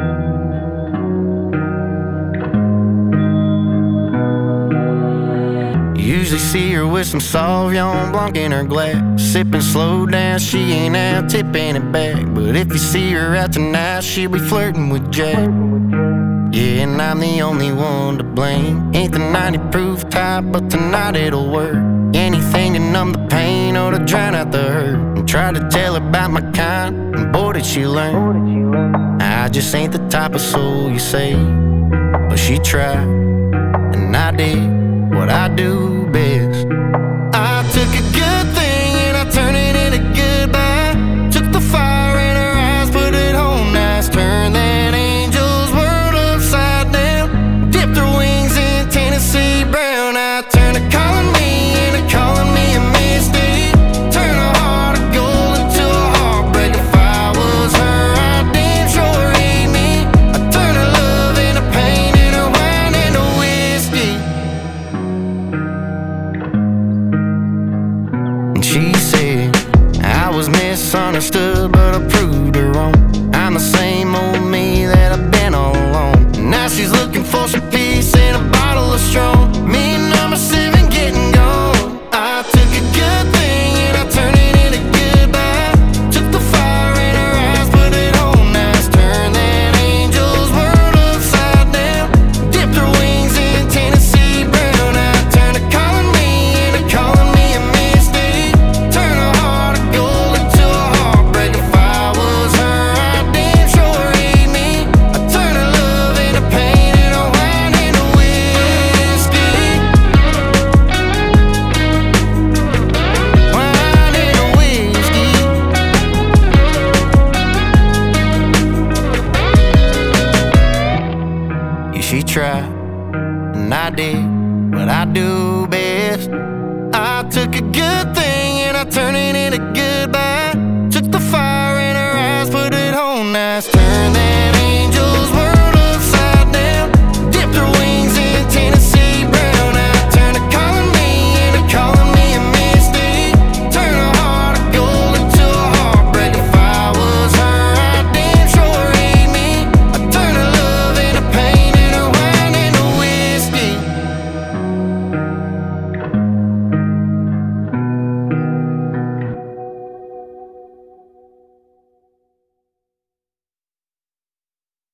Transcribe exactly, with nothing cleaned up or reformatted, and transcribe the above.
Usually see her with some Sauvignon Blanc in her glass, sipping slow down, she ain't out tipping it back. But if you see her out tonight, she'll be flirting with Jack. Yeah, and I'm the only one to blame. Ain't the ninety proof type, but tonight it'll work. Anything to numb the pain or to drown out the hurt. And try to tell her about my kind, and boy did she learn. I just ain't the type of soul you say, but she tried, and I did what I do best. I took a good thing and I turned it into goodbye. Took the fire in her eyes, put it on nice. Turned that angel's world upside down. Dipped her wings in Tennessee brown. I turned her calling me into calling me a mistake. Turned a heart of gold into a heartbreak. If I was her, I'd damn sure hate me. I turned her love into pain and her wine into whiskey. She said I was misunderstood, but I proved her wrong. I'm the same old me that I've been all along. Now she's looking for some peace in a bottle of strong. Me and number seven getting gone. I took a good thing and I turned it into goodbye. Took the fire in her eyes, put it on nice. Turned that angel's world upside down. Dipped her wings in Tennessee brown. I turned her calling me into calling me a mistake. Turn a heart of gold into a heartbreak. If I was her, I'd damn sure hate me. I turn her love into pain and her wine into whiskey. Wine into whiskey. Yeah, she tried, and I did what I do best. I took a good thing and I turned it into good.